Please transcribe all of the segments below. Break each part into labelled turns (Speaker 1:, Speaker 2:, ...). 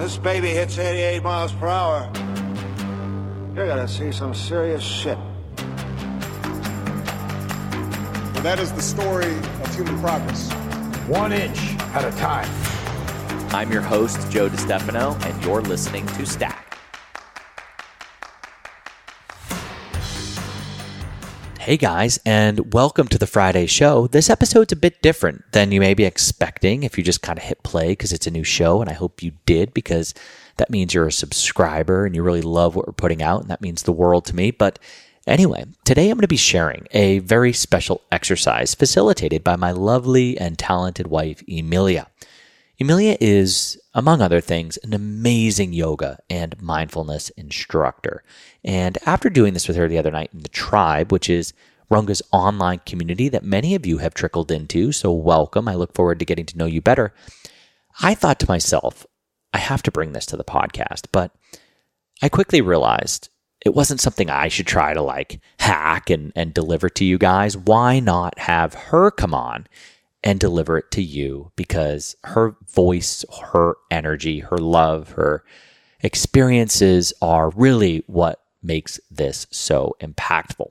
Speaker 1: this baby hits 88 miles per hour, you're gonna see some serious shit.
Speaker 2: Well, that is the story of human progress.
Speaker 3: 1 inch at a time.
Speaker 4: I'm your host, Joe DiStefano, and you're listening to Stack. Hey guys, and welcome to the Friday show. This episode's a bit different than you may be expecting if you just kind of hit play because it's a new show, and I hope you did because that means you're a subscriber and you really love what we're putting out, and that means the world to me. But anyway, today I'm going to be sharing a very special exercise facilitated by my lovely and talented wife, Emilia. Emilia is, among other things, an amazing yoga and mindfulness instructor. And after doing this with her the other night in the Tribe, which is Runga's online community that many of you have trickled into, so welcome. I look forward to getting to know you better. I thought to myself, I have to bring this to the podcast, but I quickly realized it wasn't something I should try to hack and deliver to you guys. Why not have her come on and deliver it to you? Because her voice, her energy, her love, her experiences are really what makes this so impactful.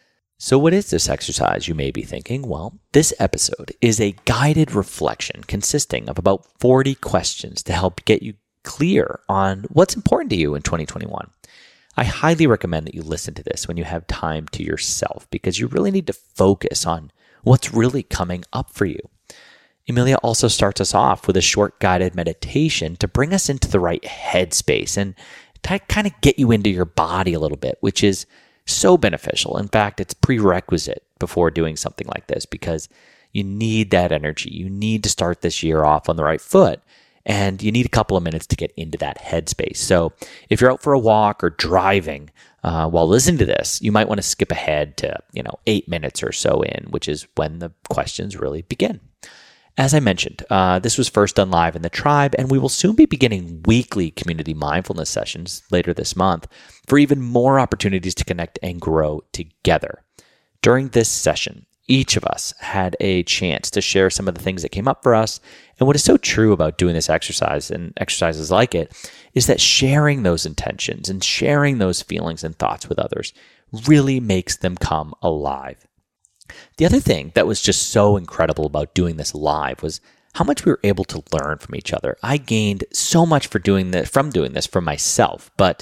Speaker 4: So what is this exercise, you may be thinking? Well, this episode is a guided reflection consisting of about 40 questions to help get you clear on what's important to you in 2021. I highly recommend that you listen to this when you have time to yourself because you really need to focus on what's really coming up for you. Emilia also starts us off with a short guided meditation to bring us into the right headspace and to kind of get you into your body a little bit, which is so beneficial. In fact, it's prerequisite before doing something like this because you need that energy. You need to start this year off on the right foot, and you need a couple of minutes to get into that headspace. So if you're out for a walk or driving while listening to this, you might want to skip ahead to 8 minutes or so in, which is when the questions really begin. As I mentioned, this was first done live in the Tribe, and we will soon be beginning weekly community mindfulness sessions later this month for even more opportunities to connect and grow together. During this session, each of us had a chance to share some of the things that came up for us. And what is so true about doing this exercise and exercises like it is that sharing those intentions and sharing those feelings and thoughts with others really makes them come alive. The other thing that was just so incredible about doing this live was how much we were able to learn from each other. I gained so much from doing this for myself, but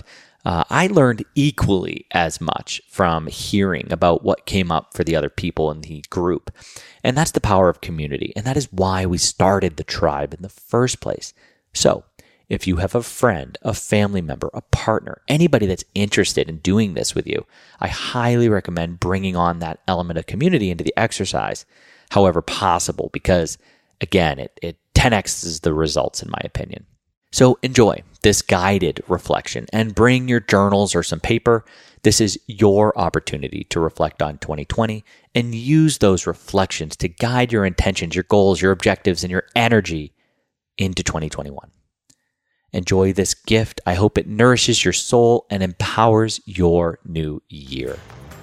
Speaker 4: I learned equally as much from hearing about what came up for the other people in the group. And that's the power of community. And that is why we started the Tribe in the first place. So if you have a friend, a family member, a partner, anybody that's interested in doing this with you, I highly recommend bringing on that element of community into the exercise, however possible, because again, it 10x's the results in my opinion. So enjoy this guided reflection and bring your journals or some paper. This is your opportunity to reflect on 2020 and use those reflections to guide your intentions, your goals, your objectives, and your energy into 2021. Enjoy this gift. I hope it nourishes your soul and empowers your new year.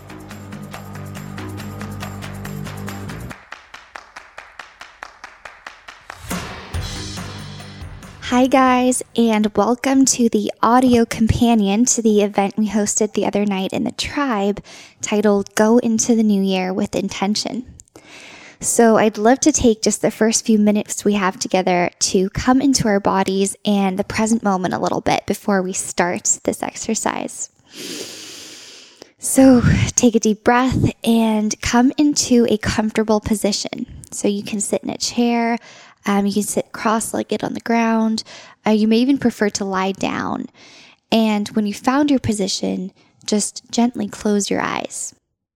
Speaker 5: Hi guys, and welcome to the audio companion to the event we hosted the other night in the Tribe titled Go Into the New Year with Intention. So I'd love to take just the first few minutes we have together to come into our bodies and the present moment a little bit before we start this exercise. So take a deep breath and come into a comfortable position. So you can sit in a chair, you can sit cross-legged on the ground, you may even prefer to lie down. And when you found your position, just gently close your eyes.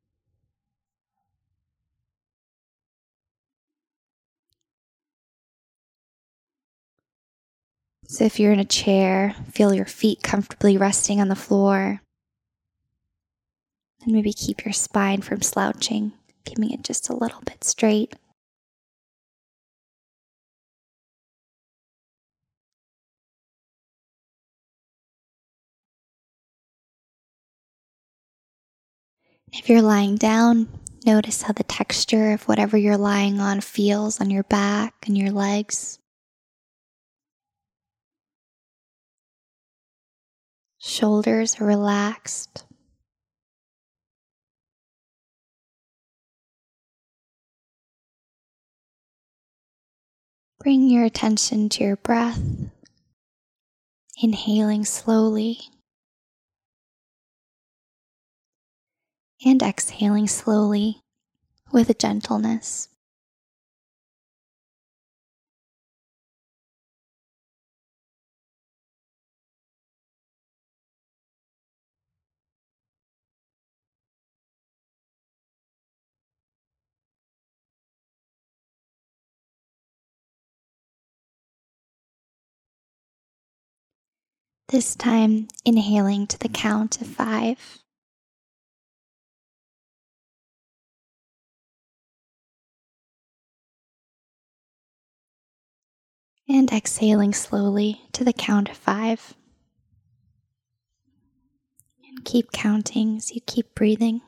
Speaker 5: So if you're in a chair, feel your feet comfortably resting on the floor. And maybe keep your spine from slouching, keeping it just a little bit straight. If you're lying down, notice how the texture of whatever you're lying on feels on your back and your legs. Shoulders are relaxed. Bring your attention to your breath, inhaling slowly and exhaling slowly with gentleness. This time, inhaling to the count of 5. And exhaling slowly to the count of 5. And keep counting as you keep breathing.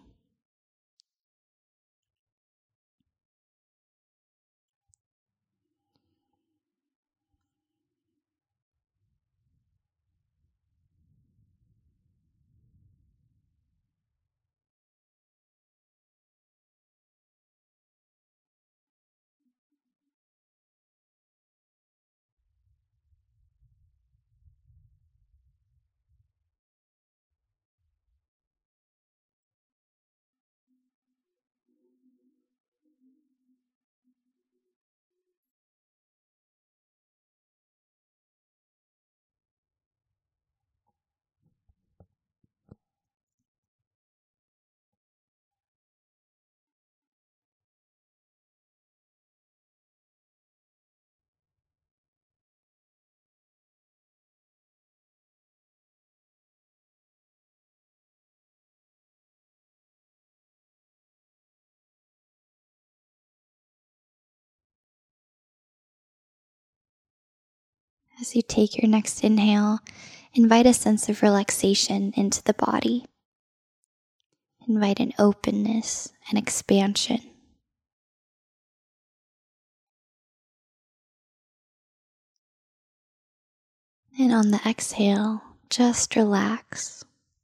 Speaker 5: As you take your next inhale, invite a sense of relaxation into the body. Invite an openness and expansion. And on the exhale, just relax.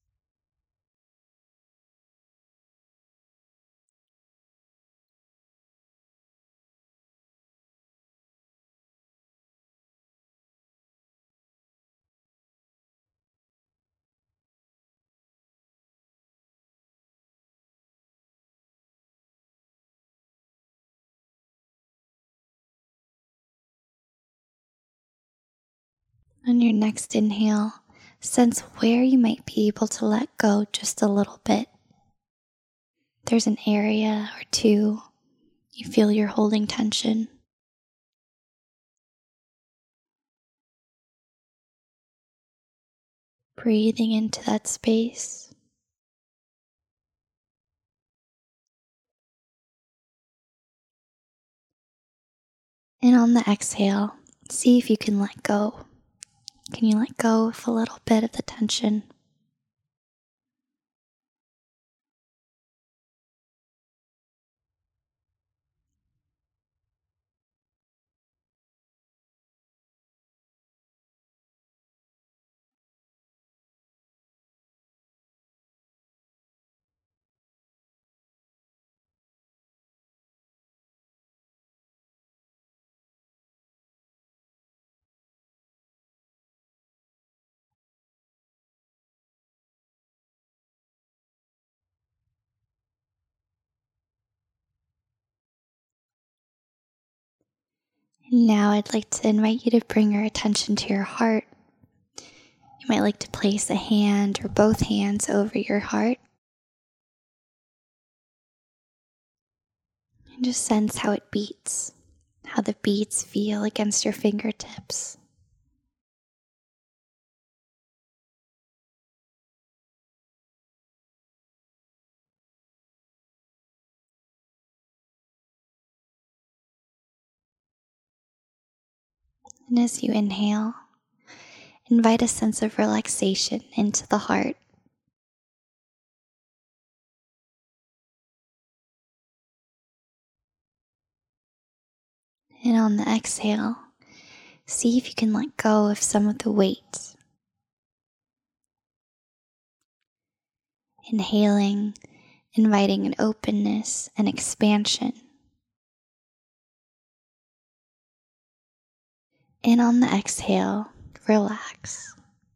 Speaker 5: On your next inhale, sense where you might be able to let go just a little bit. There's an area or two you feel you're holding tension. Breathing into that space. And on the exhale, see if you can let go. Can you let go of a little bit of the tension? And now I'd like to invite you to bring your attention to your heart. You might like to place a hand or both hands over your heart. And just sense how it beats, how the beats feel against your fingertips. And as you inhale, invite a sense of relaxation into the heart. And on the exhale, see if you can let go of some of the weight. Inhaling, inviting an openness and expansion. And on the exhale, relax.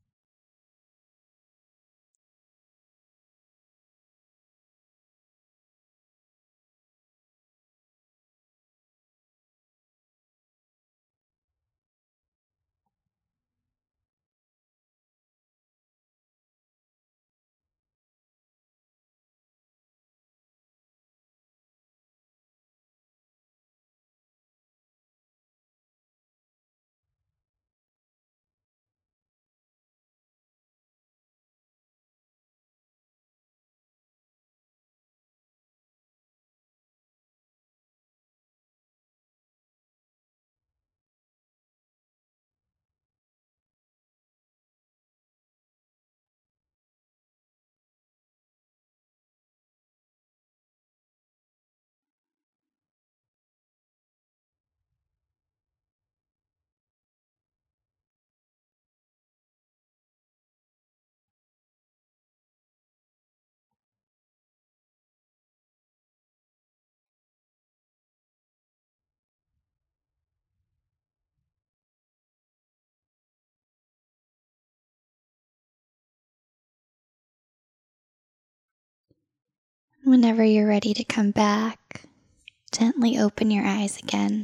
Speaker 5: Whenever you're ready to come back, gently open your eyes again.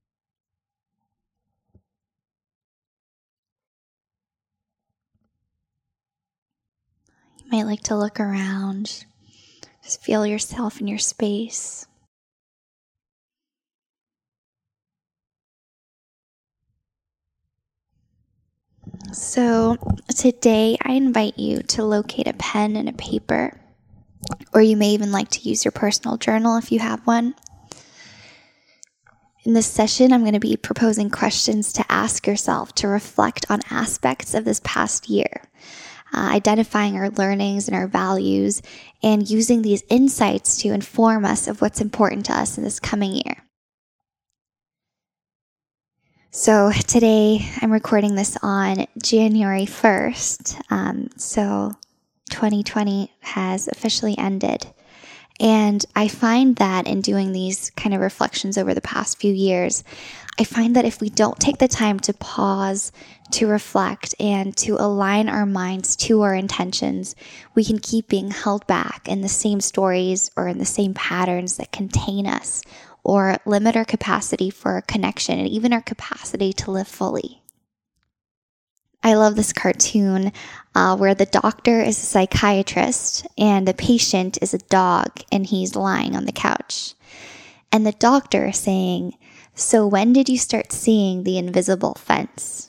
Speaker 5: You might like to look around, just feel yourself in your space. So today I invite you to locate a pen and a paper, or you may even like to use your personal journal if you have one. In this session, I'm going to be proposing questions to ask yourself to reflect on aspects of this past year, identifying our learnings and our values, and using these insights to inform us of what's important to us in this coming year. So today, I'm recording this on January 1st, so 2020 has officially ended. And I find that in doing these kind of reflections over the past few years, I find that if we don't take the time to pause, to reflect, and to align our minds to our intentions, we can keep being held back in the same stories or in the same patterns that contain us or limit our capacity for connection and even our capacity to live fully. I love this cartoon where the doctor is a psychiatrist and the patient is a dog and he's lying on the couch. And the doctor is saying, "So when did you start seeing the invisible fence?"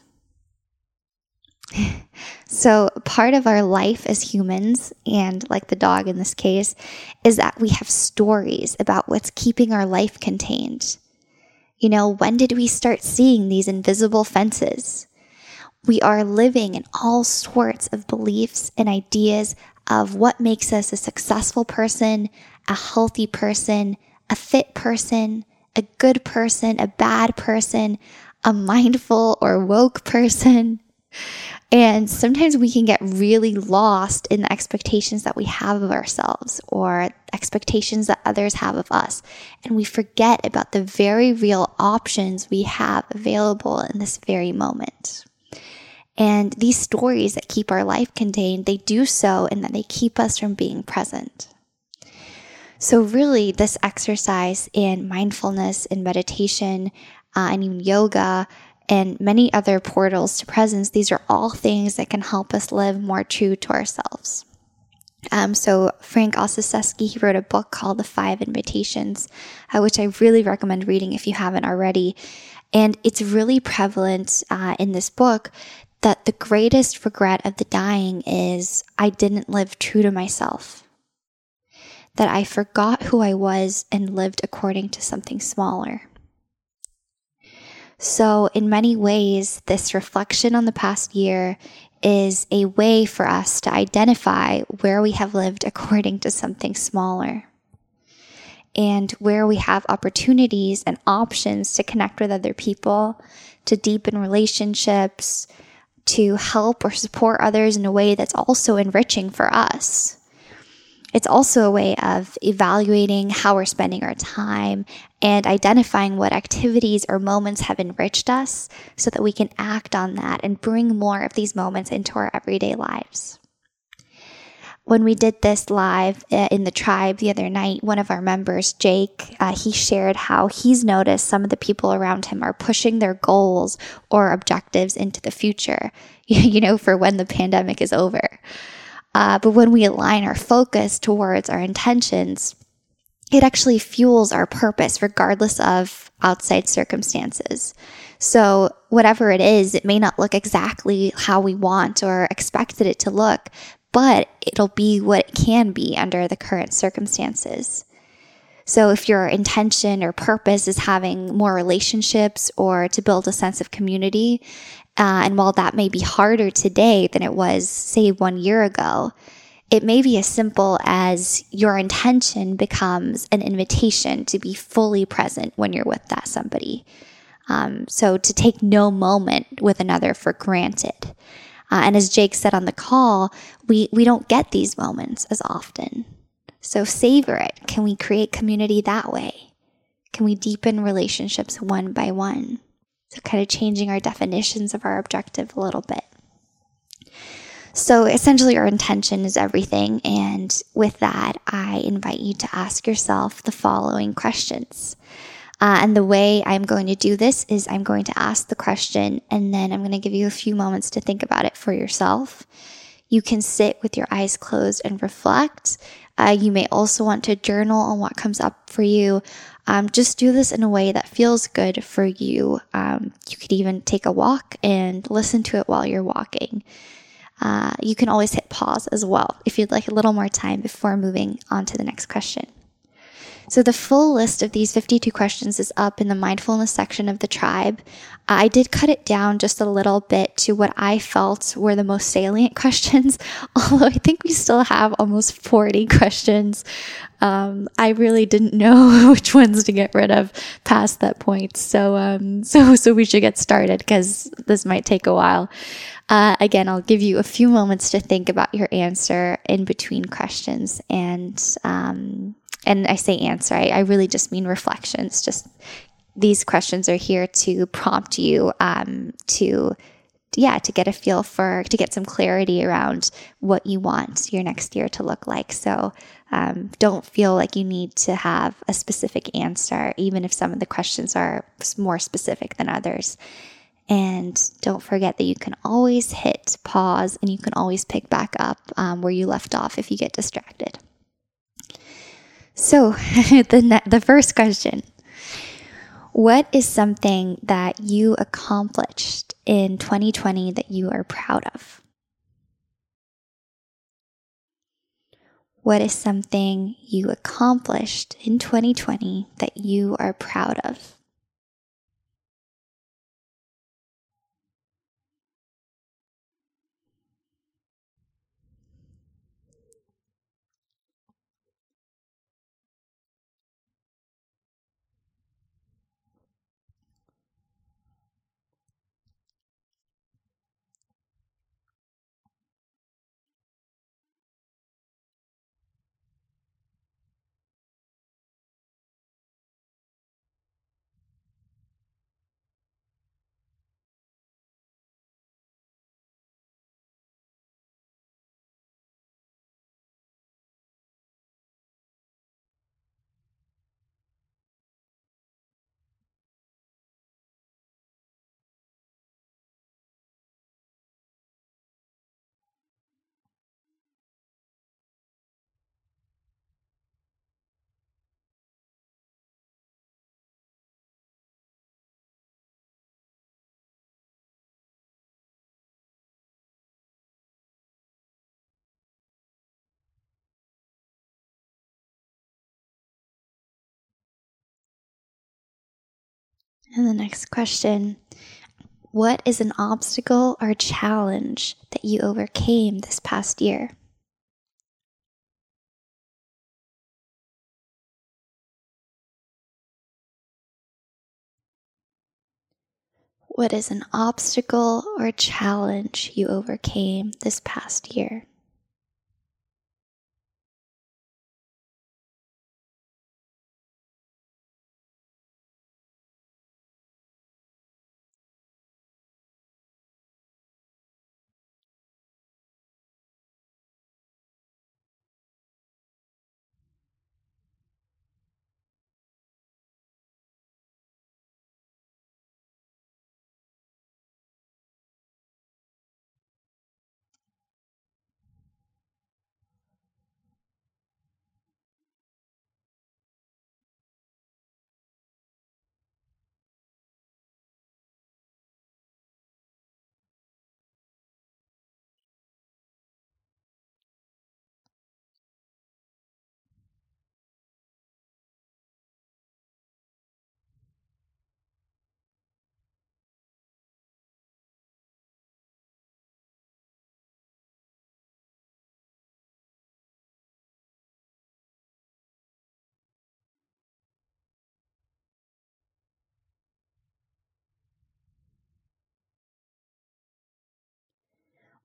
Speaker 5: So part of our life as humans, and like the dog in this case, is that we have stories about what's keeping our life contained. You know, when did we start seeing these invisible fences? We are living in all sorts of beliefs and ideas of what makes us a successful person, a healthy person, a fit person, a good person, a bad person, a mindful or woke person. And sometimes we can get really lost in the expectations that we have of ourselves or expectations that others have of us. And we forget about the very real options we have available in this very moment. And these stories that keep our life contained, they do so in that they keep us from being present. So really, this exercise in mindfulness and meditation and even yoga and many other portals to presence, these are all things that can help us live more true to ourselves. So Frank Ossieseski, he wrote a book called The 5 Invitations, which I really recommend reading if you haven't already. And it's really prevalent in this book that the greatest regret of the dying is I didn't live true to myself. That I forgot who I was and lived according to something smaller. So in many ways, this reflection on the past year is a way for us to identify where we have lived according to something smaller. And where we have opportunities and options to connect with other people, to deepen relationships, to help or support others in a way that's also enriching for us. It's also a way of evaluating how we're spending our time and identifying what activities or moments have enriched us so that we can act on that and bring more of these moments into our everyday lives. When we did this live in the tribe the other night, one of our members, Jake, he shared how he's noticed some of the people around him are pushing their goals or objectives into the future, for when the pandemic is over. But when we align our focus towards our intentions, it actually fuels our purpose regardless of outside circumstances. So whatever it is, it may not look exactly how we want or expected it to look, but it'll be what it can be under the current circumstances. So if your intention or purpose is having more relationships or to build a sense of community, and while that may be harder today than it was, say, 1 year ago, it may be as simple as your intention becomes an invitation to be fully present when you're with that somebody. So to take no moment with another for granted. And as Jake said on the call, we don't get these moments as often. So savor it. Can we create community that way? Can we deepen relationships one by one? So kind of changing our definitions of our objective a little bit. So essentially our intention is everything. And with that, I invite you to ask yourself the following questions. And the way I'm going to do this is I'm going to ask the question and then I'm going to give you a few moments to think about it for yourself. You can sit with your eyes closed and reflect. You may also want to journal on what comes up for you. Just do this in a way that feels good for you. You could even take a walk and listen to it while you're walking. You can always hit pause as well if you'd like a little more time before moving on to the next question. So the full list of these 52 questions is up in the mindfulness section of the tribe. I did cut it down just a little bit to what I felt were the most salient questions, although I think we still have almost 40 questions. I really didn't know which ones to get rid of past that point. So we should get started because this might take a while. Again, I'll give you a few moments to think about your answer in between questions. And I say answer, I really just mean reflections. Just these questions are here to prompt you to get a feel for, to get some clarity around what you want your next year to look like. So don't feel like you need to have a specific answer, even if some of the questions are more specific than others. And don't forget that you can always hit pause and you can always pick back up where you left off if you get distracted. So the first question, what is something that you accomplished in 2020 that you are proud of? What is something you accomplished in 2020 that you are proud of? And the next question, what is an obstacle or challenge that you overcame this past year? What is an obstacle or challenge you overcame this past year?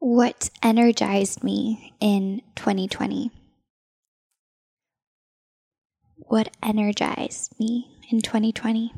Speaker 5: What energized me in 2020? What energized me in 2020?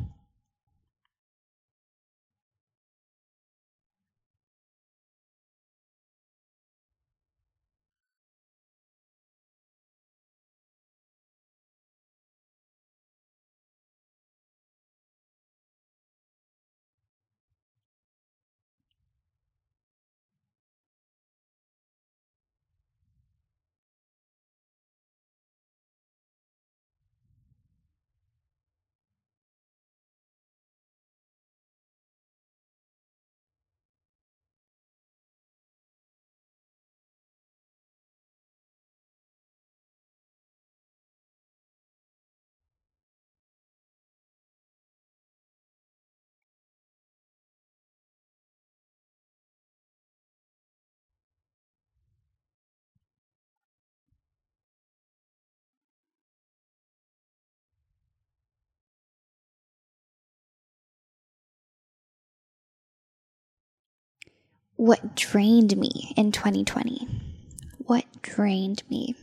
Speaker 5: What drained me in 2020? What drained me?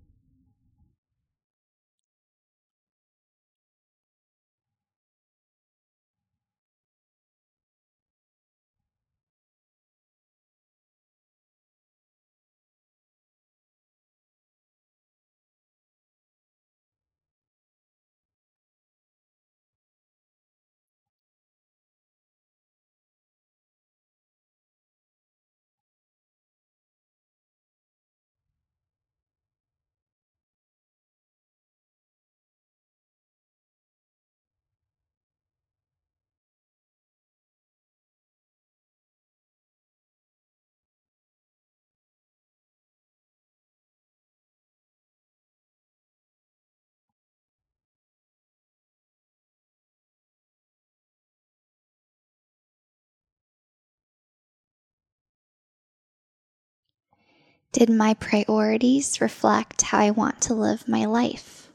Speaker 5: Did my priorities reflect how I want to live my life?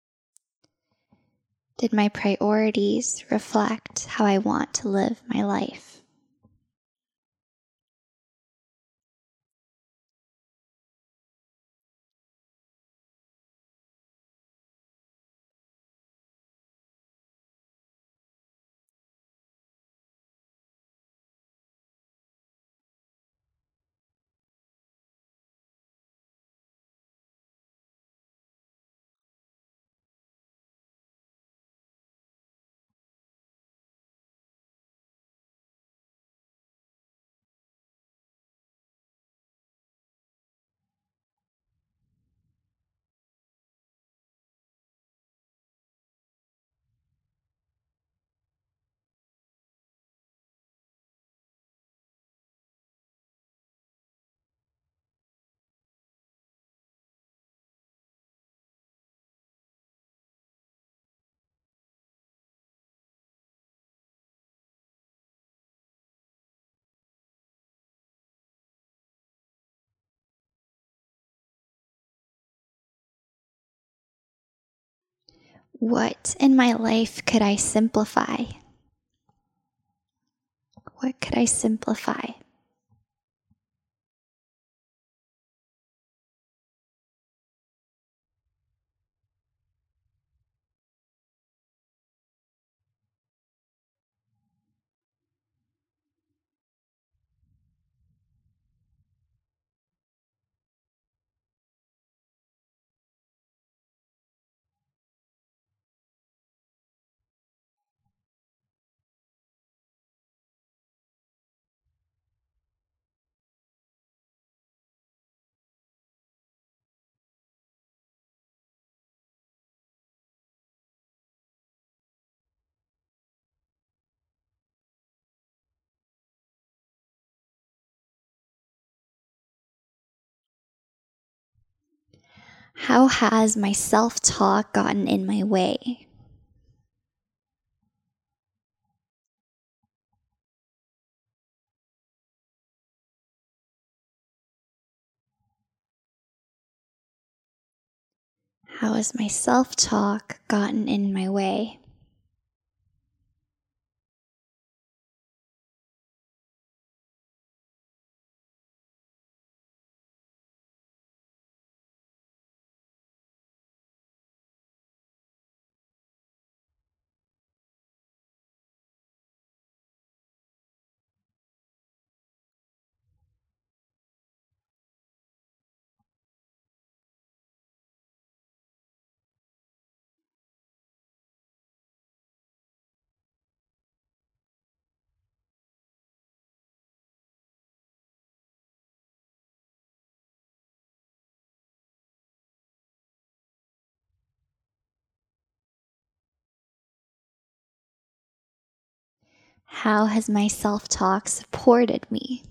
Speaker 5: Did my priorities reflect how I want to live my life? What in my life could I simplify? What could I simplify? How has my self-talk gotten in my way? How has my self-talk gotten in my way? How has my self-talk supported me?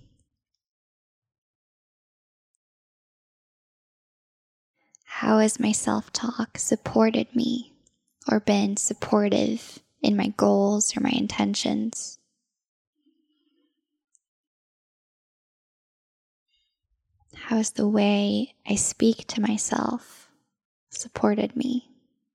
Speaker 5: How has my self-talk supported me or been supportive in my goals or my intentions? How has the way I speak to myself supported me?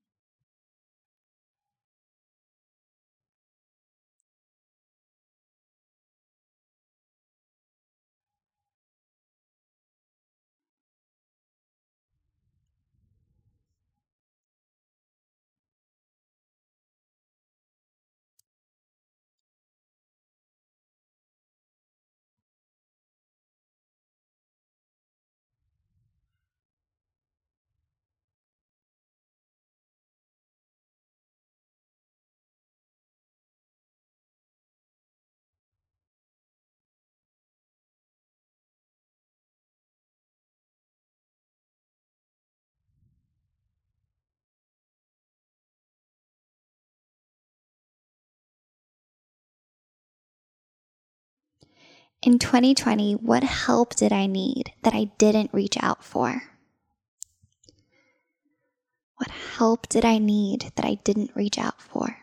Speaker 5: In 2020, what help did I need that I didn't reach out for? What help did I need that I didn't reach out for?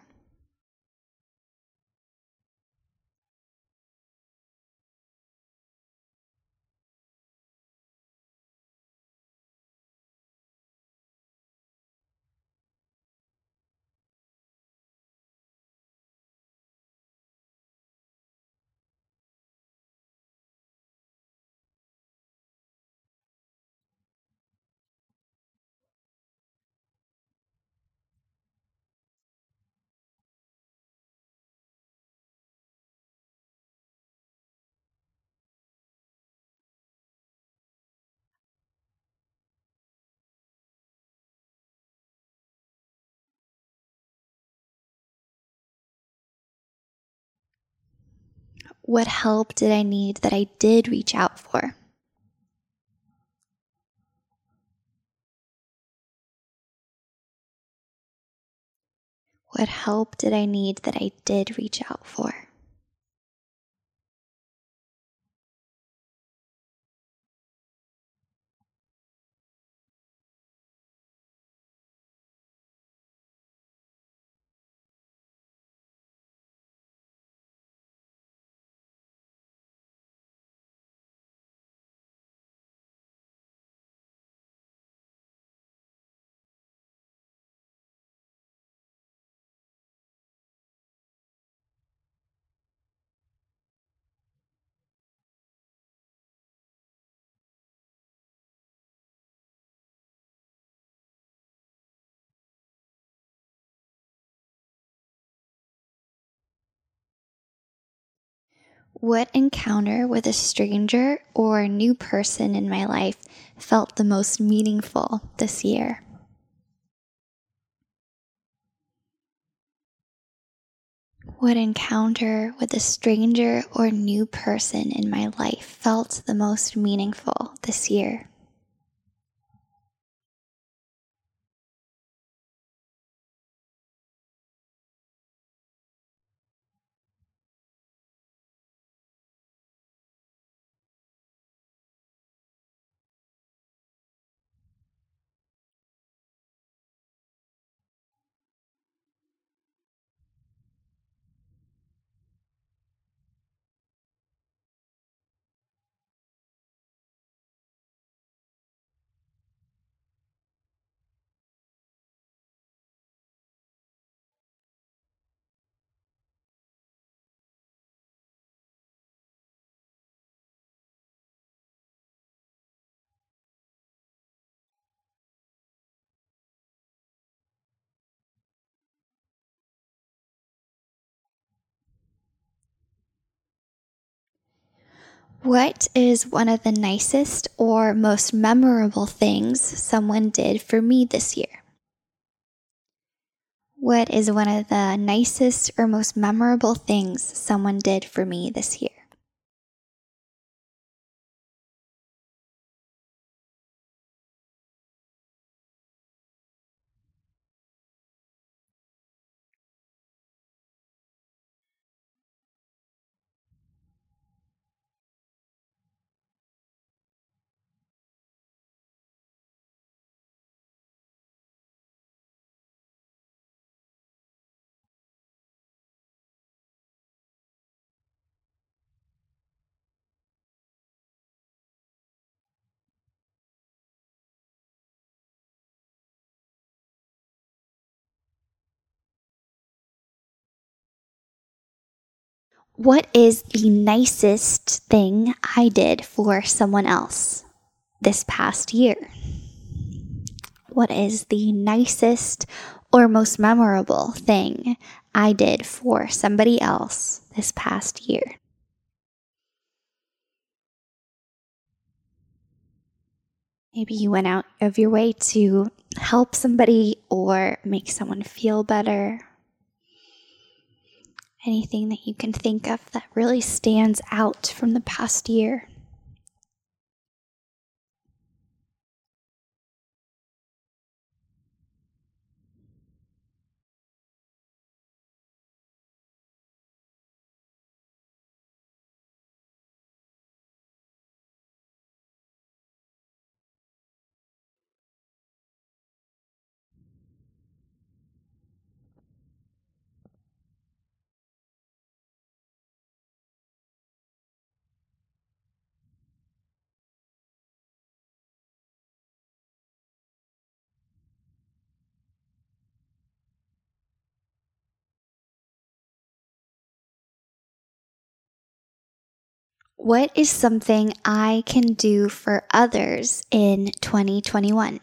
Speaker 5: What help did I need that I did reach out for? What help did I need that I did reach out for? What encounter with a stranger or a new person in my life felt the most meaningful this year? What encounter with a stranger or new person in my life felt the most meaningful this year? What is one of the nicest or most memorable things someone did for me this year? What is one of the nicest or most memorable things someone did for me this year? What is the nicest thing I did for someone else this past year? What is the nicest or most memorable thing I did for somebody else this past year? Maybe you went out of your way to help somebody or make someone feel better. Anything that you can think of that really stands out from the past year. What is something I can do for others in 2021?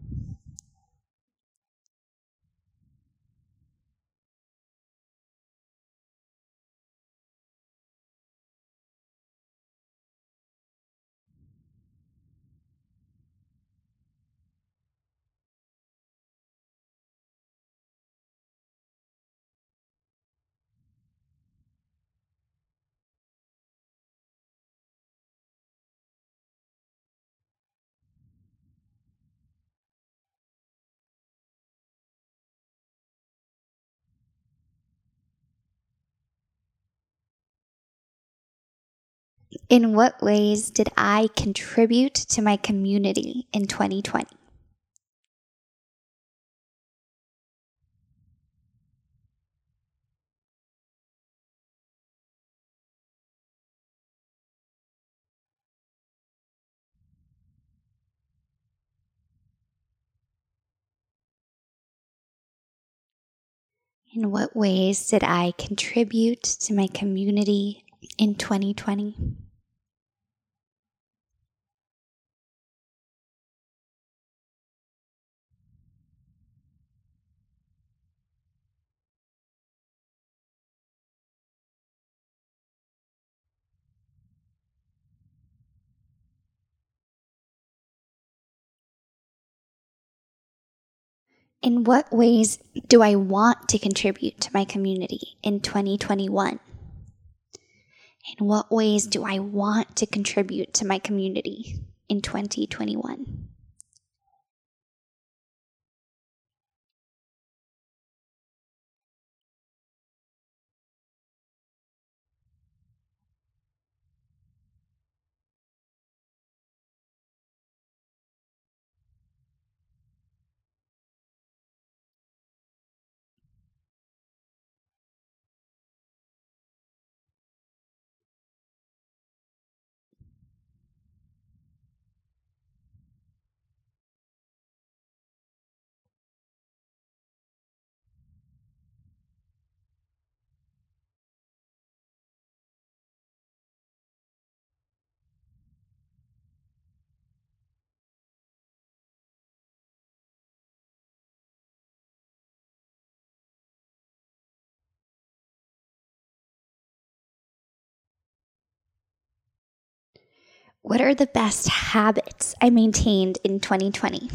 Speaker 5: In what ways did I contribute to my community in 2020? In what ways did I contribute to my community in 2020? In what ways do I want to contribute to my community in 2021? In what ways do I want to contribute to my community in 2021? What are the best habits I maintained in 2020?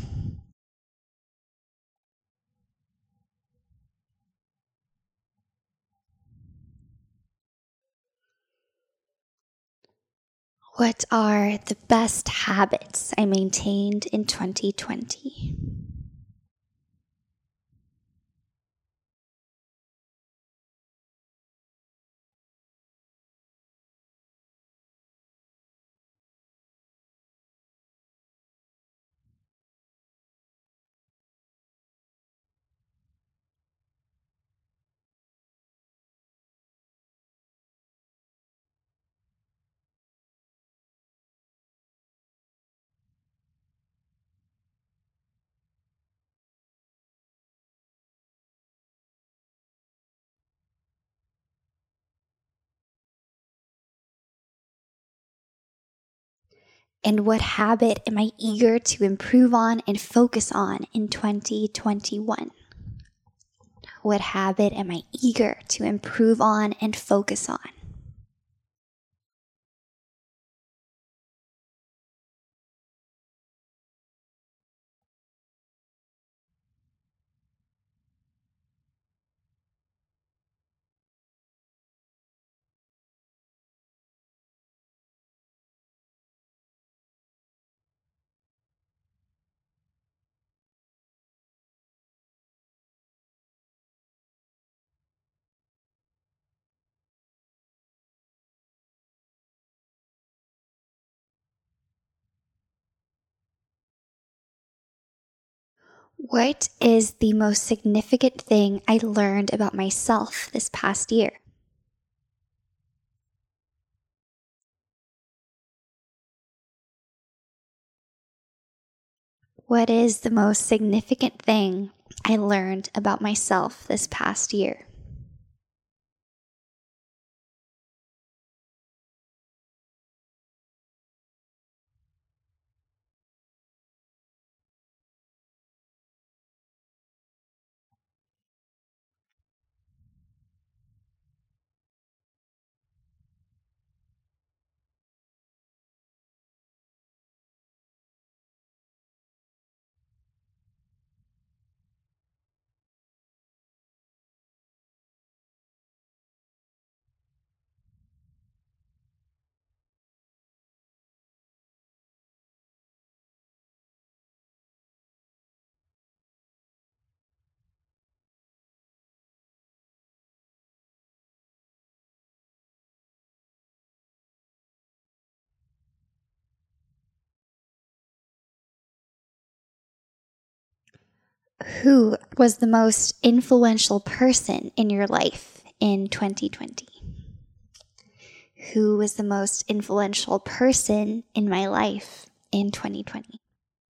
Speaker 5: What are the best habits I maintained in 2020? And what habit am I eager to improve on and focus on in 2021? What habit am I eager to improve on and focus on? What is the most significant thing I learned about myself this past year? What is the most significant thing I learned about myself this past year? Who was the most influential person in your life in 2020? Who was the most influential person in my life in 2020?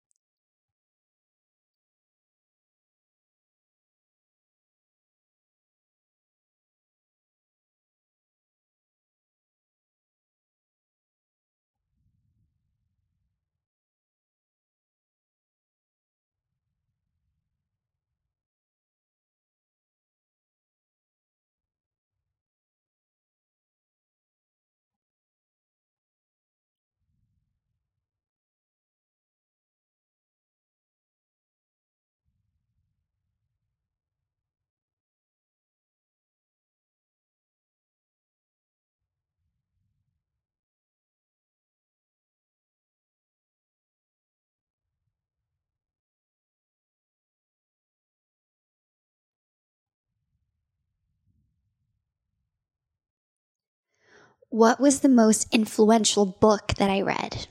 Speaker 5: What was the most influential book that I read?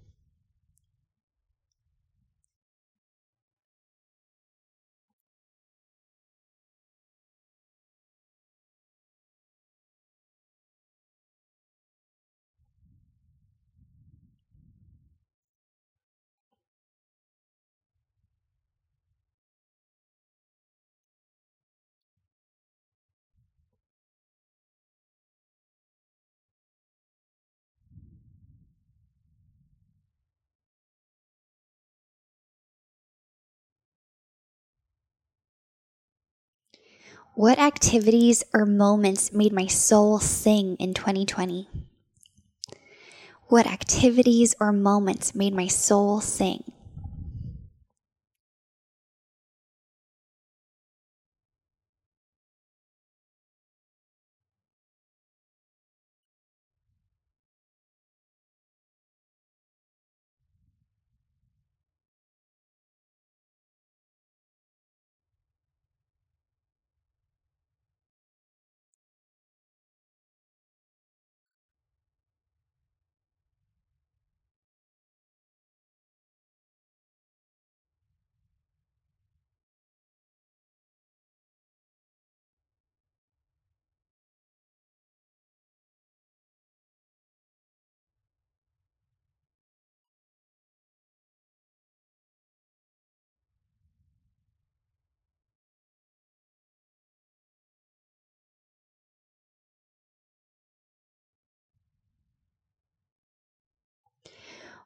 Speaker 5: What activities or moments made my soul sing in 2020? What activities or moments made my soul sing?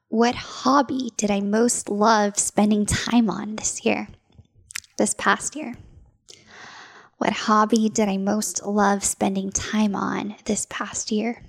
Speaker 5: What hobby did I most love spending time on this past year? What hobby did I most love spending time on this past year?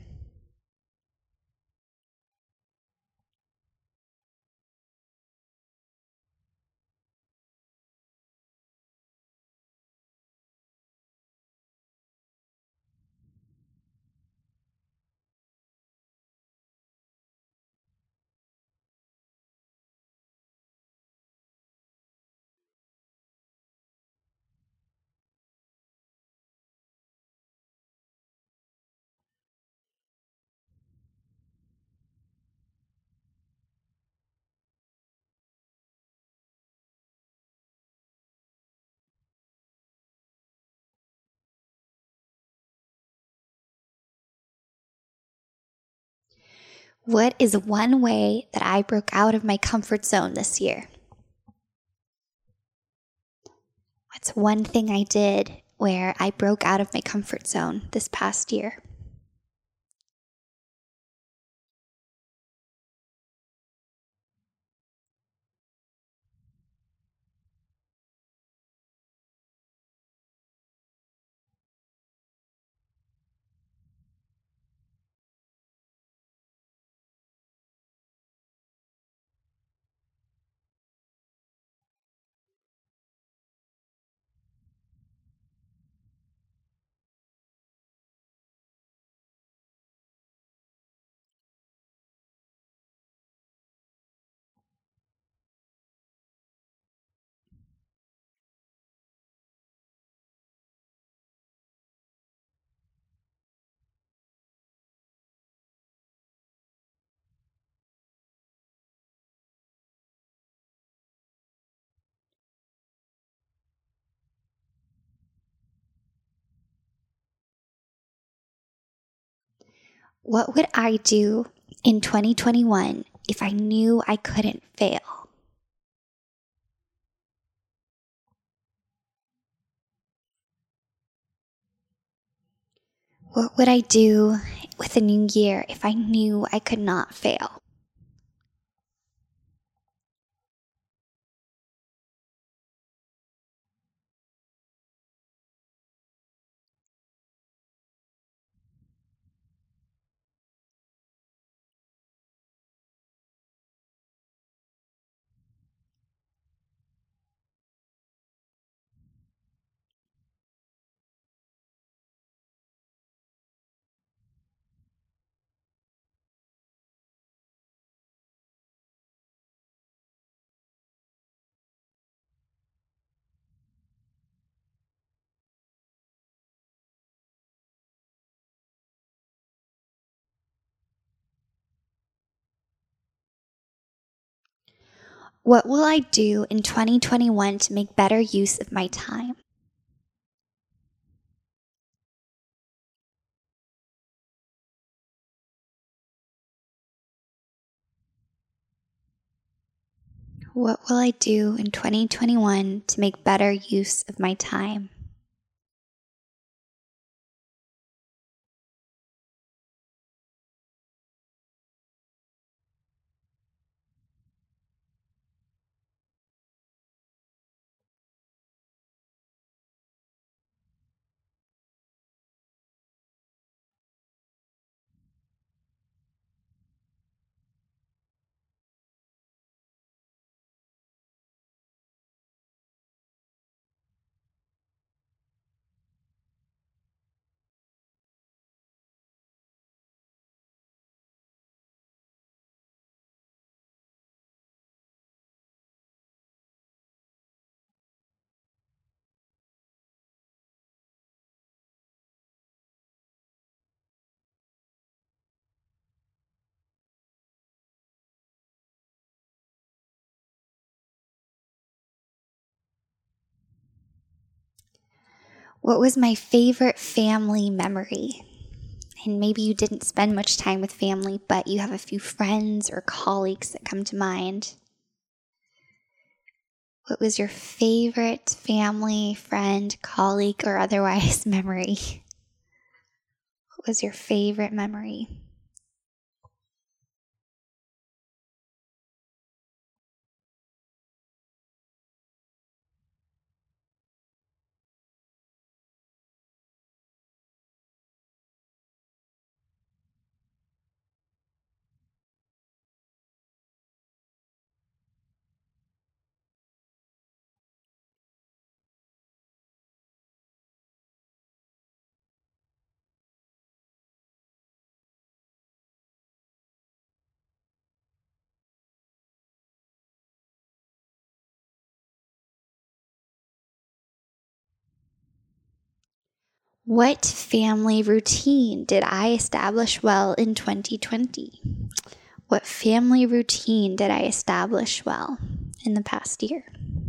Speaker 5: What is one way that I broke out of my comfort zone this year? What's one thing I did where I broke out of my comfort zone this past year? What would I do in 2021 if I knew I couldn't fail? What would I do with a new year if I knew I could not fail? What will I do in 2021 to make better use of my time? What will I do in 2021 to make better use of my time? What was my favorite family memory? And maybe you didn't spend much time with family, but you have a few friends or colleagues that come to mind. What was your favorite family, friend, colleague, or otherwise memory? What was your favorite memory? What family routine did I establish well in 2020? What family routine did I establish well in the past year?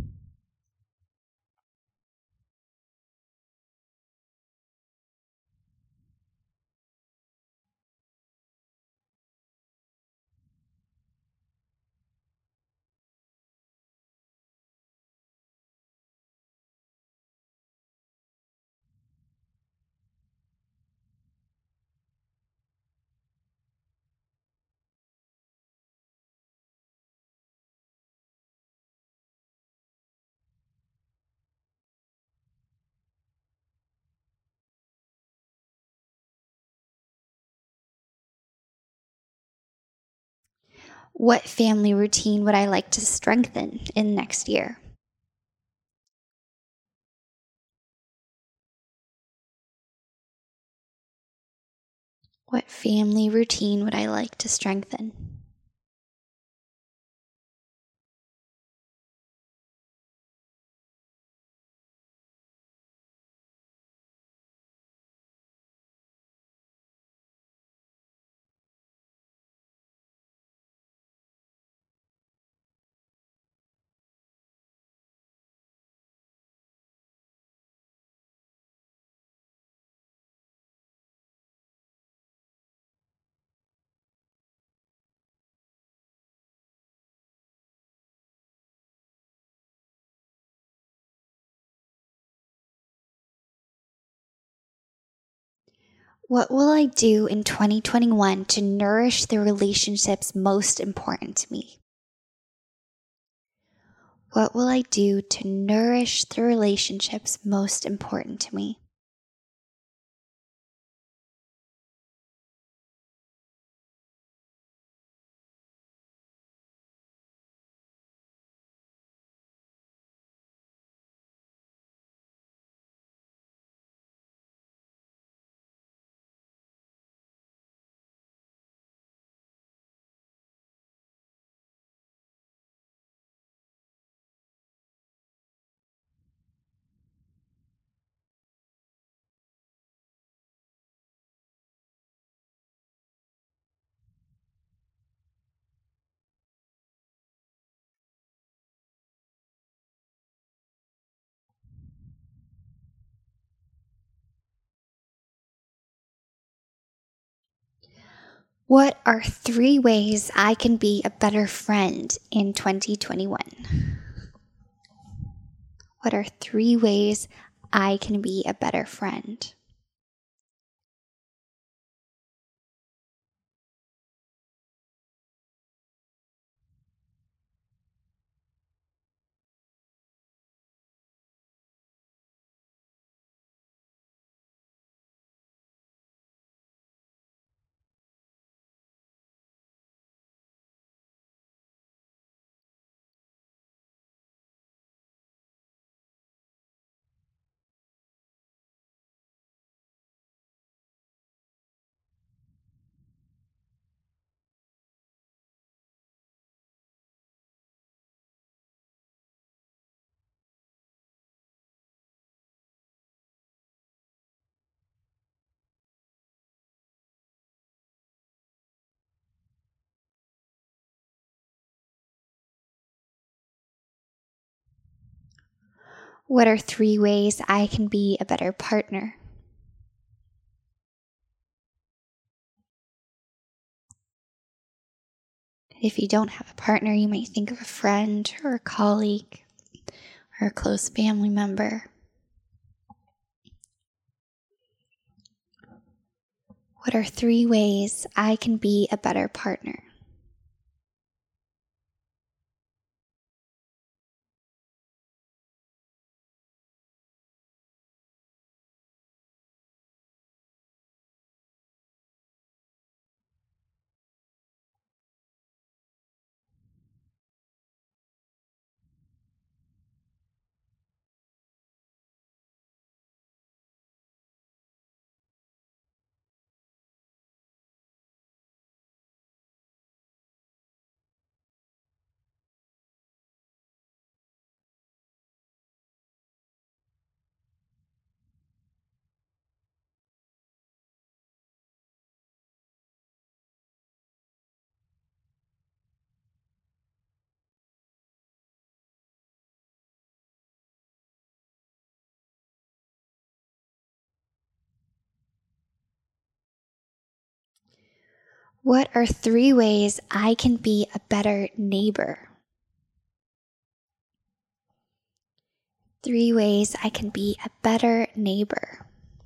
Speaker 5: What family routine would I like to strengthen in next year? What family routine would I like to strengthen? What will I do in 2021 to nourish the relationships most important to me? What will I do to nourish the relationships most important to me? What are 3 ways I can be a better friend in 2021? What are 3 ways I can be a better friend? What are 3 ways I can be a better partner? If you don't have a partner, you might think of a friend or a colleague or a close family member. What are 3 ways I can be a better partner? What are 3 ways I can be a better neighbor? 3 ways I can be a better neighbor.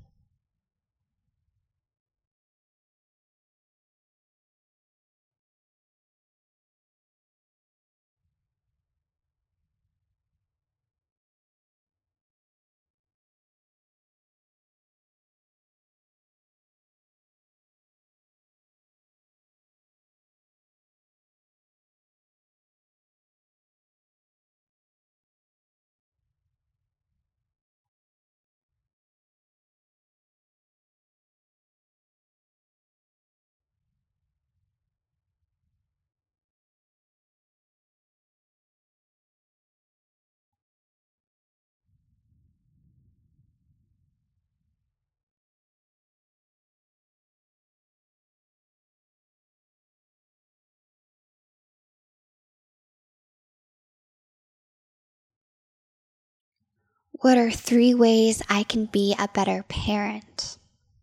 Speaker 5: What are 3 ways I can be a better parent?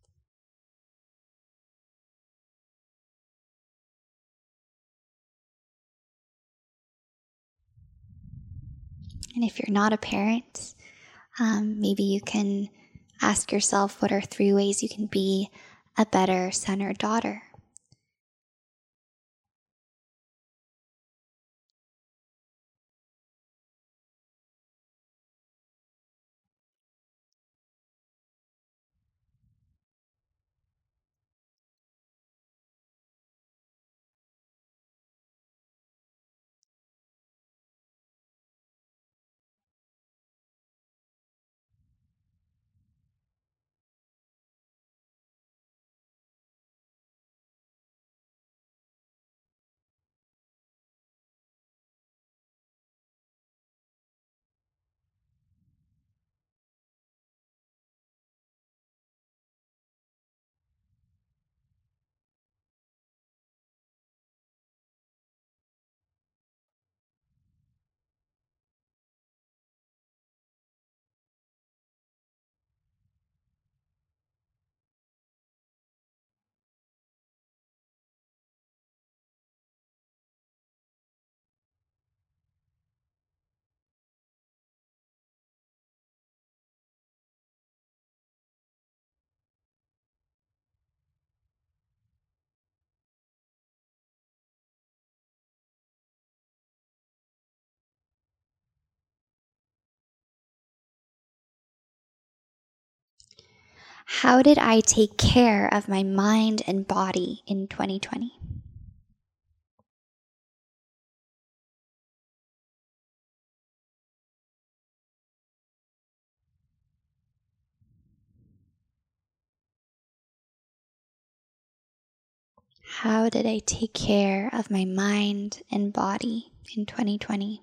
Speaker 5: And if you're not a parent, maybe you can ask yourself, what are 3 ways you can be a better son or daughter? How did I take care of my mind and body in 2020? How did I take care of my mind and body in 2020?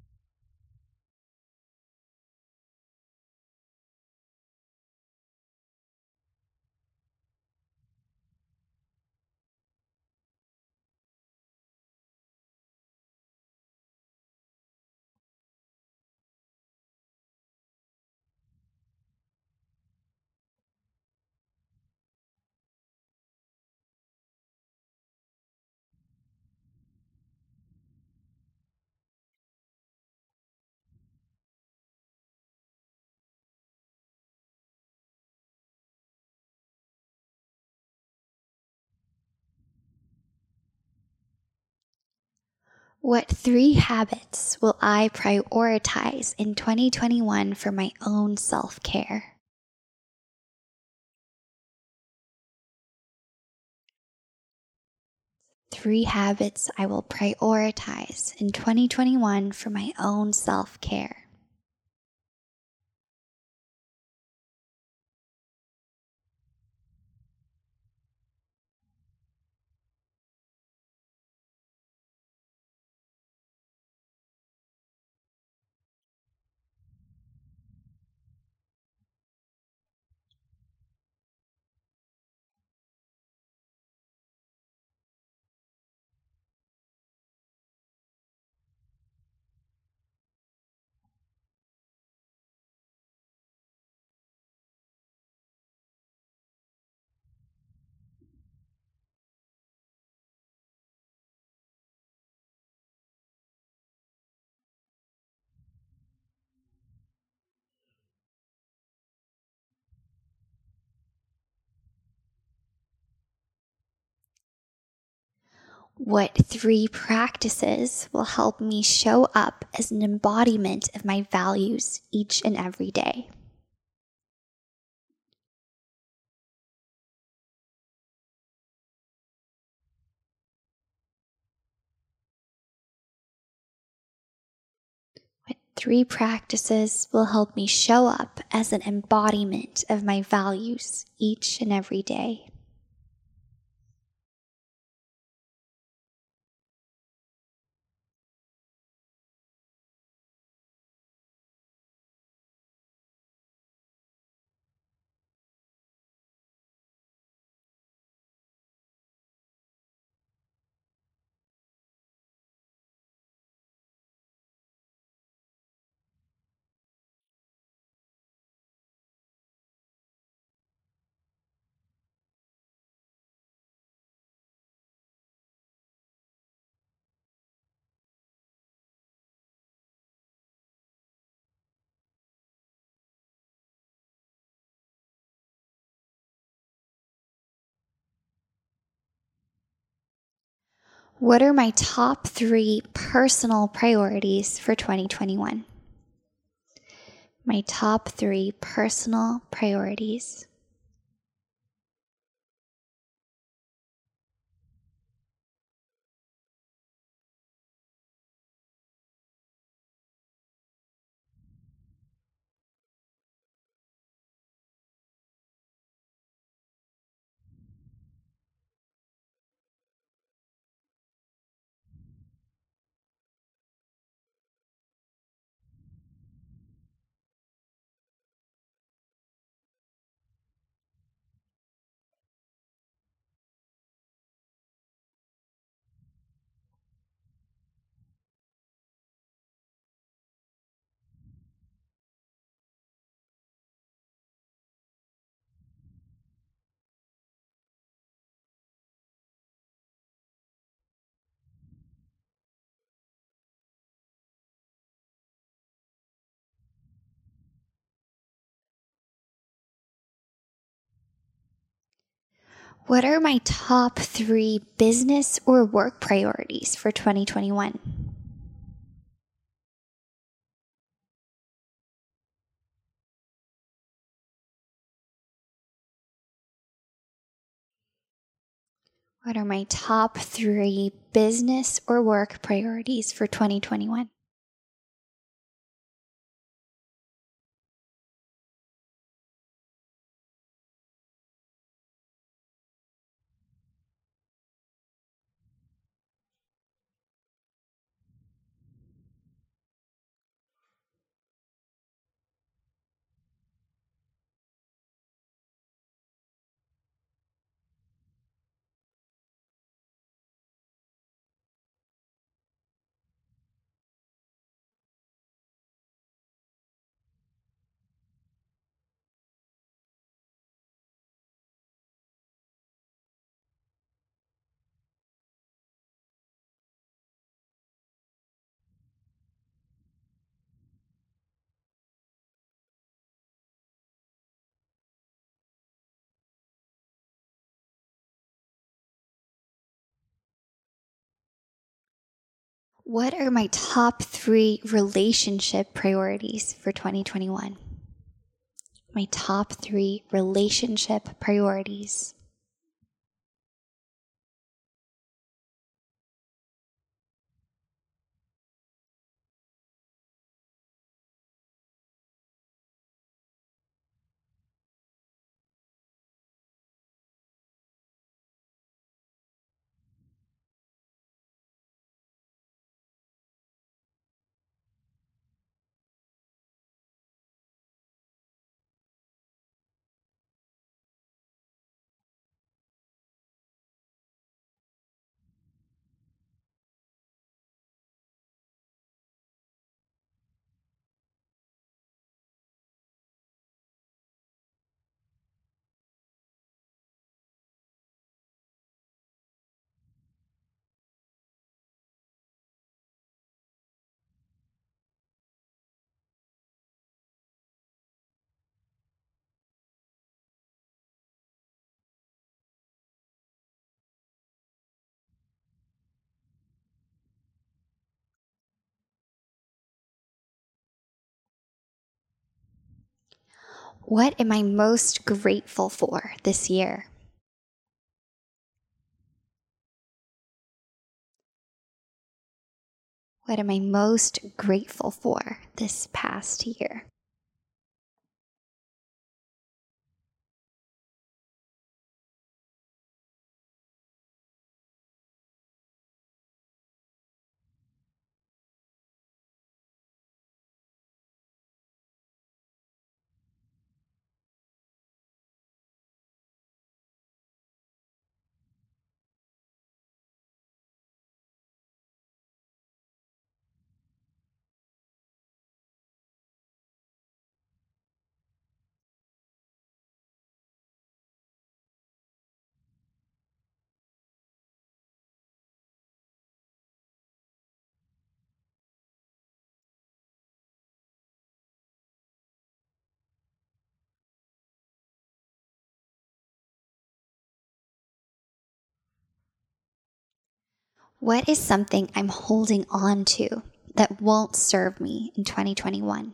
Speaker 5: What 3 habits will I prioritize in 2021 for my own self-care? Three habits I will prioritize in 2021 for my own self-care. What 3 practices will help me show up as an embodiment of my values each and every day? What 3 practices will help me show up as an embodiment of my values each and every day? What are my top 3 personal priorities for 2021? My top 3 personal priorities. What are my top 3 business or work priorities for 2021? What are my top 3 business or work priorities for 2021? What are my top 3 relationship priorities for 2021? My top 3 relationship priorities. What am I most grateful for this year? What am I most grateful for this past year? What is something I'm holding on to that won't serve me in 2021?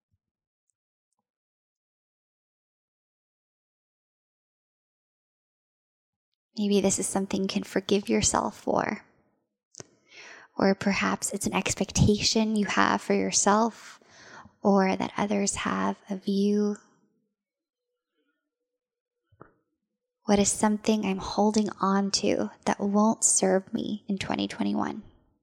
Speaker 5: Maybe this is something you can forgive yourself for. Or perhaps it's an expectation you have for yourself or that others have of you. What is something I'm holding on to that won't serve me in 2021?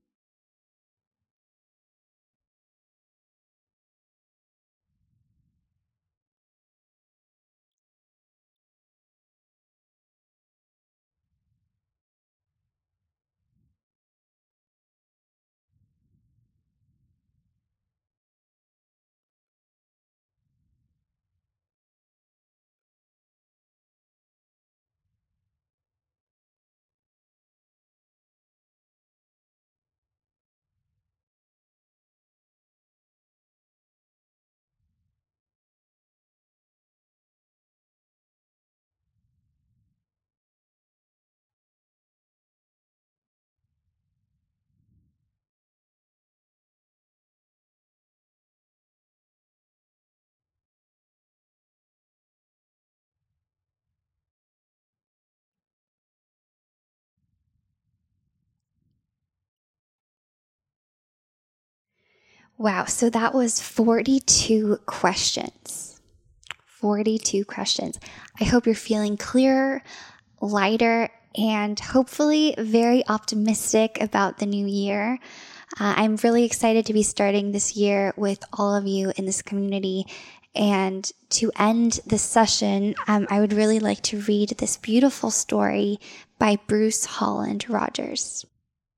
Speaker 5: Wow, so that was 42 questions. 42 questions. I hope you're feeling clearer, lighter, and hopefully very optimistic about the new year. I'm really excited to be starting this year with all of you in this community. And to end this session, I would really like to read this beautiful story by Bruce Holland Rogers.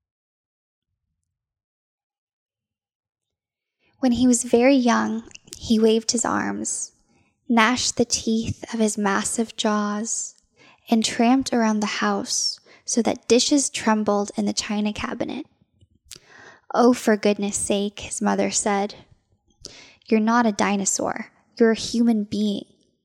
Speaker 5: When he was very young, he waved his arms, gnashed the teeth of his massive jaws, and tramped around the house so that dishes trembled in the china cabinet. "Oh, for goodness sake," his mother said. "You're not a dinosaur. You're a human being."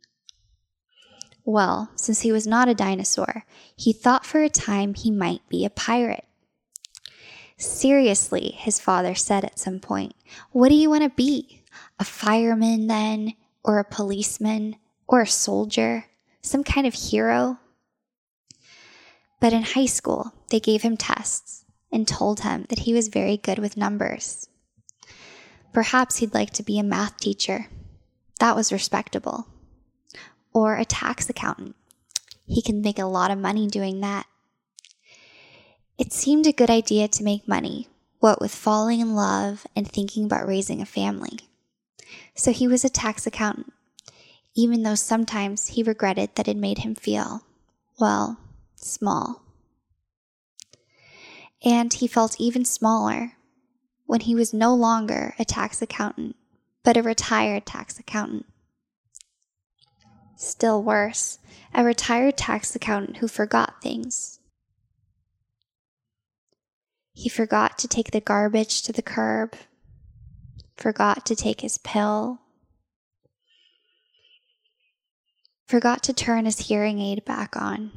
Speaker 5: Well, since he was not a dinosaur, he thought for a time he might be a pirate. "Seriously," his father said at some point, "what do you want to be? A fireman then? Or a policeman? Or a soldier? Some kind of hero?" But in high school, they gave him tests and told him that he was very good with numbers. Perhaps he'd like to be a math teacher. That was respectable. Or a tax accountant. He can make a lot of money doing that. It seemed a good idea to make money, what with falling in love and thinking about raising a family. So he was a tax accountant, even though sometimes he regretted that it made him feel, well, small. And he felt even smaller when he was no longer a tax accountant, but a retired tax accountant. Still worse, a retired tax accountant who forgot things. He forgot to take the garbage to the curb, forgot to take his pill, forgot to turn his hearing aid back on.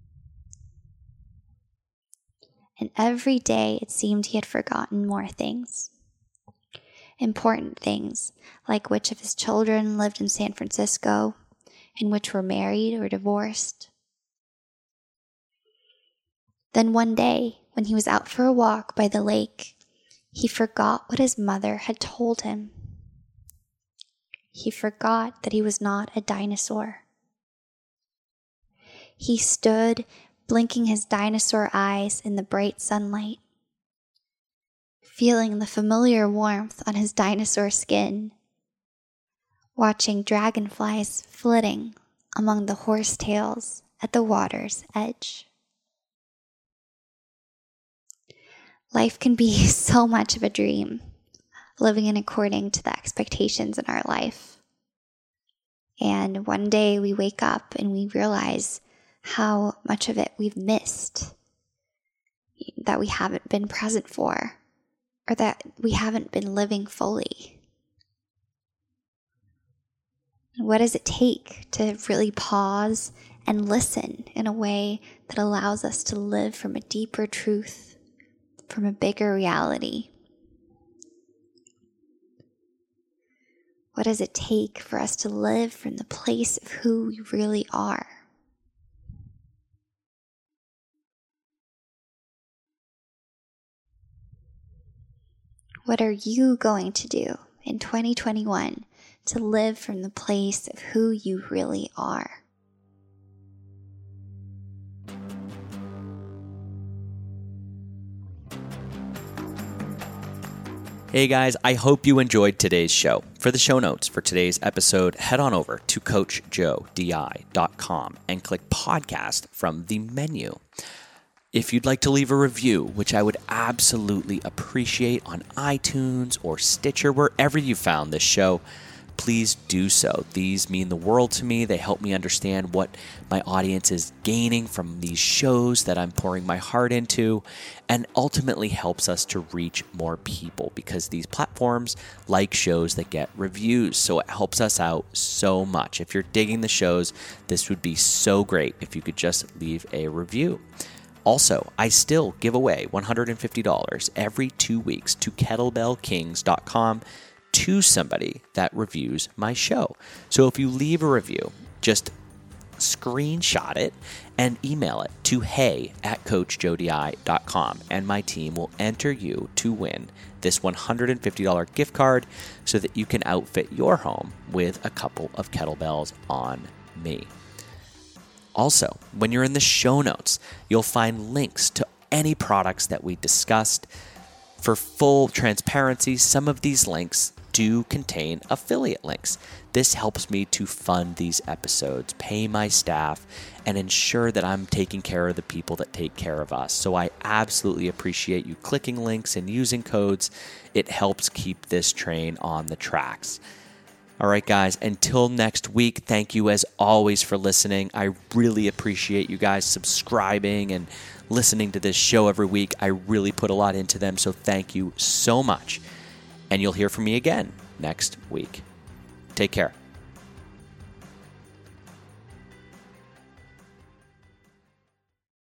Speaker 5: And every day it seemed he had forgotten more things. Important things, like which of his children lived in San Francisco, and which were married or divorced. Then one day, when he was out for a walk by the lake, he forgot what his mother had told him. He forgot that he was not a dinosaur. He stood, blinking his dinosaur eyes in the bright sunlight, feeling the familiar warmth on his dinosaur skin, watching dragonflies flitting among the horsetails at the water's edge. Life can be so much of a dream, living in according to the expectations in our life. And one day we wake up and we realize how much of it we've missed, that we haven't been present for, or that we haven't been living fully. What does it take to really pause and listen in a way that allows us to live from a deeper truth, from a bigger reality? What does it take for us to live from the place of who we really are? What are you going to do in 2021 to live from the place of who you really are?
Speaker 4: Hey guys, I hope you enjoyed today's show. For the show notes for today's episode, head on over to CoachJoeDI.com and click podcast from the menu. If you'd like to leave a review, which I would absolutely appreciate on iTunes or Stitcher, wherever you found this show, please do so. These mean the world to me. They help me understand what my audience is gaining from these shows that I'm pouring my heart into, and ultimately helps us to reach more people because these platforms like shows that get reviews. So it helps us out so much. If you're digging the shows, this would be so great if you could just leave a review. Also, I still give away $150 every 2 weeks to kettlebellkings.com to somebody that reviews my show. So if you leave a review, just screenshot it and email it to hey@CoachJoeDI.com, and my team will enter you to win this $150 gift card so that you can outfit your home with a couple of kettlebells on me. Also, when you're in the show notes, you'll find links to any products that we discussed. For full transparency, some of these links do contain affiliate links. This helps me to fund these episodes, pay my staff, and ensure that I'm taking care of the people that take care of us. So I absolutely appreciate you clicking links and using codes. It helps keep this train on the tracks. All right, guys, until next week, thank you as always for listening. I really appreciate you guys subscribing and listening to this show every week. I really put a lot into them, so thank you so much. And you'll hear from me again next week. Take care.